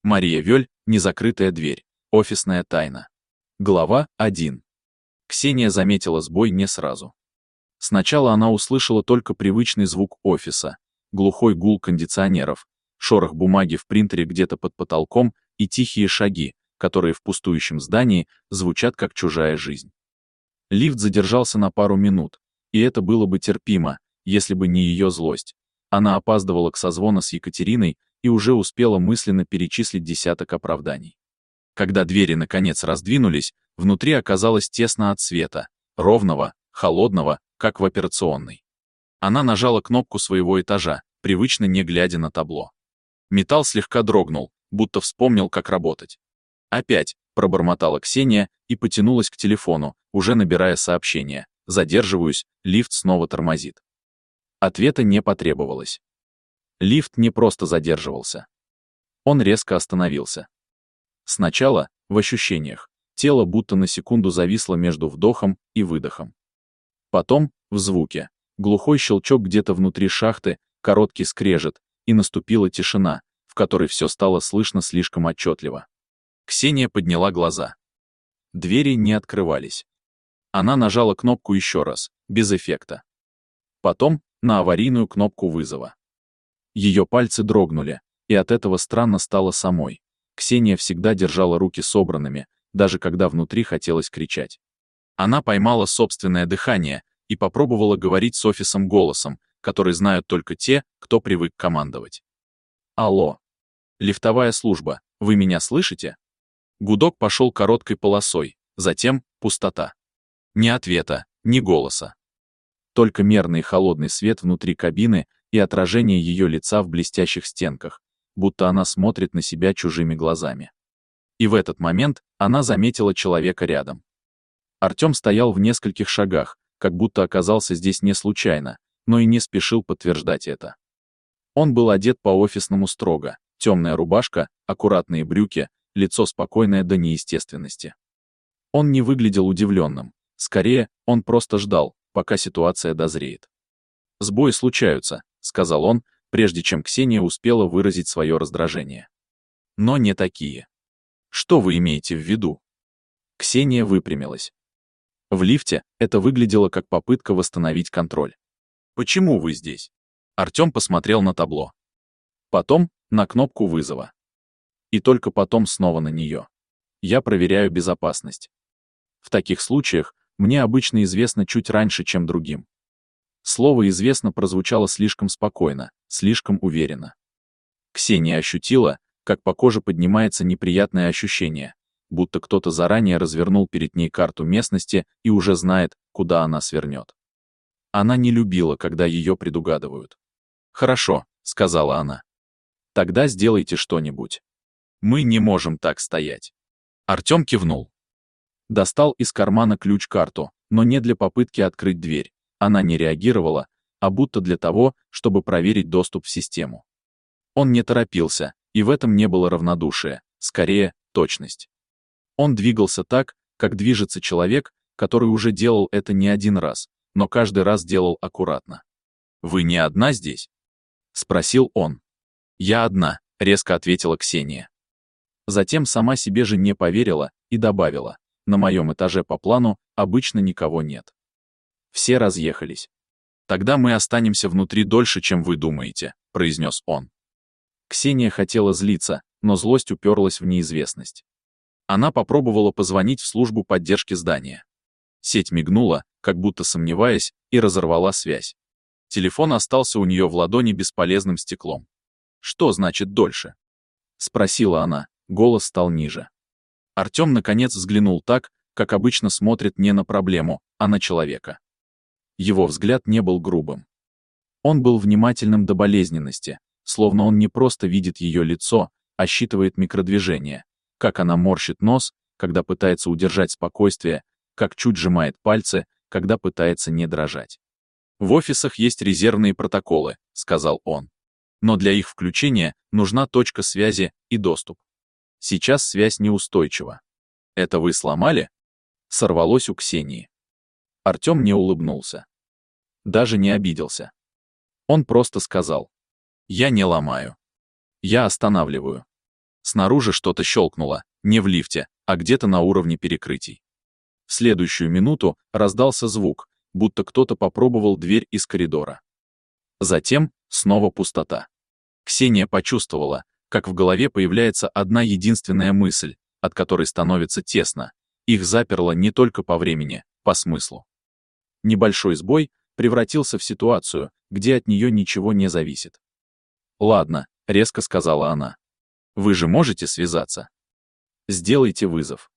Мария Вёль, незакрытая дверь. Офисная тайна. Глава 1. Ксения заметила сбой не сразу. Сначала она услышала только привычный звук офиса, глухой гул кондиционеров, шорох бумаги в принтере где-то под потолком и тихие шаги, которые в пустующем здании звучат как чужая жизнь. Лифт задержался на пару минут, и это было бы терпимо, если бы не ее злость. Она опаздывала к созвону с Екатериной и уже успела мысленно перечислить десяток оправданий. Когда двери наконец раздвинулись, внутри оказалось тесно от света, ровного, холодного, как в операционной. Она нажала кнопку своего этажа, привычно не глядя на табло. Металл слегка дрогнул, будто вспомнил, как работать. «Опять», — пробормотала Ксения и потянулась к телефону, уже набирая сообщение. «Задерживаюсь, лифт снова тормозит». Ответа не потребовалось. Лифт не просто задерживался. Он резко остановился. Сначала, в ощущениях, тело будто на секунду зависло между вдохом и выдохом. Потом, в звуке, глухой щелчок где-то внутри шахты, короткий скрежет, и наступила тишина, в которой все стало слышно слишком отчетливо. Ксения подняла глаза. Двери не открывались. Она нажала кнопку еще раз, без эффекта. Потом на аварийную кнопку вызова. Ее пальцы дрогнули, и от этого странно стало самой. Ксения всегда держала руки собранными, даже когда внутри хотелось кричать. Она поймала собственное дыхание и попробовала говорить с офисом голосом, который знают только те, кто привык командовать. «Алло. Лифтовая служба, вы меня слышите?» Гудок пошел короткой полосой, затем пустота. Ни ответа, ни голоса. Только мерный холодный свет внутри кабины и отражение ее лица в блестящих стенках, будто она смотрит на себя чужими глазами. И в этот момент она заметила человека рядом. Артем стоял в нескольких шагах, как будто оказался здесь не случайно, но и не спешил подтверждать это. Он был одет по-офисному строго, темная рубашка, аккуратные брюки, лицо спокойное до неестественности. Он не выглядел удивленным, скорее, он просто ждал, пока ситуация дозреет. «Сбои случаются», — сказал он, прежде чем Ксения успела выразить свое раздражение. «Но не такие». «Что вы имеете в виду?» Ксения выпрямилась. В лифте это выглядело как попытка восстановить контроль. «Почему вы здесь?» Артем посмотрел на табло. Потом на кнопку вызова. И только потом снова на нее. «Я проверяю безопасность. В таких случаях мне обычно известно чуть раньше, чем другим». Слово «известно» прозвучало слишком спокойно, слишком уверенно. Ксения ощутила, как по коже поднимается неприятное ощущение, будто кто-то заранее развернул перед ней карту местности и уже знает, куда она свернет. Она не любила, когда ее предугадывают. «Хорошо», — сказала она. «Тогда сделайте что-нибудь. Мы не можем так стоять». Артем кивнул. Достал из кармана ключ-карту, но не для попытки открыть дверь. Она не реагировала, а будто для того, чтобы проверить доступ в систему. Он не торопился, и в этом не было равнодушия, скорее, точность. Он двигался так, как движется человек, который уже делал это не один раз, но каждый раз делал аккуратно. «Вы не одна здесь?» — спросил он. «Я одна», — резко ответила Ксения. Затем сама себе же не поверила и добавила: «На моем этаже по плану обычно никого нет. Все разъехались». «Тогда мы останемся внутри дольше, чем вы думаете», — произнес он. Ксения хотела злиться, но злость уперлась в неизвестность. Она попробовала позвонить в службу поддержки здания. Сеть мигнула, как будто сомневаясь, и разорвала связь. Телефон остался у нее в ладони бесполезным стеклом. «Что значит дольше?» — спросила она, голос стал ниже. Артем наконец взглянул так, как обычно смотрит не на проблему, а на человека. Его взгляд не был грубым. Он был внимательным до болезненности, словно он не просто видит ее лицо, а считывает микродвижения, как она морщит нос, когда пытается удержать спокойствие, как чуть сжимает пальцы, когда пытается не дрожать. «В офисах есть резервные протоколы», — сказал он. «Но для их включения нужна точка связи и доступ. Сейчас связь неустойчива». «Это вы сломали?» — сорвалось у Ксении. Артем не улыбнулся. Даже не обиделся. Он просто сказал: «Я не ломаю. Я останавливаю». Снаружи что-то щелкнуло, не в лифте, а где-то на уровне перекрытий. В следующую минуту раздался звук, будто кто-то попробовал дверь из коридора. Затем снова пустота. Ксения почувствовала, как в голове появляется одна единственная мысль, от которой становится тесно. Их заперло не только по времени, по смыслу. Небольшой сбой превратился в ситуацию, где от нее ничего не зависит. «Ладно», — резко сказала она. «Вы же можете связаться? Сделайте вызов».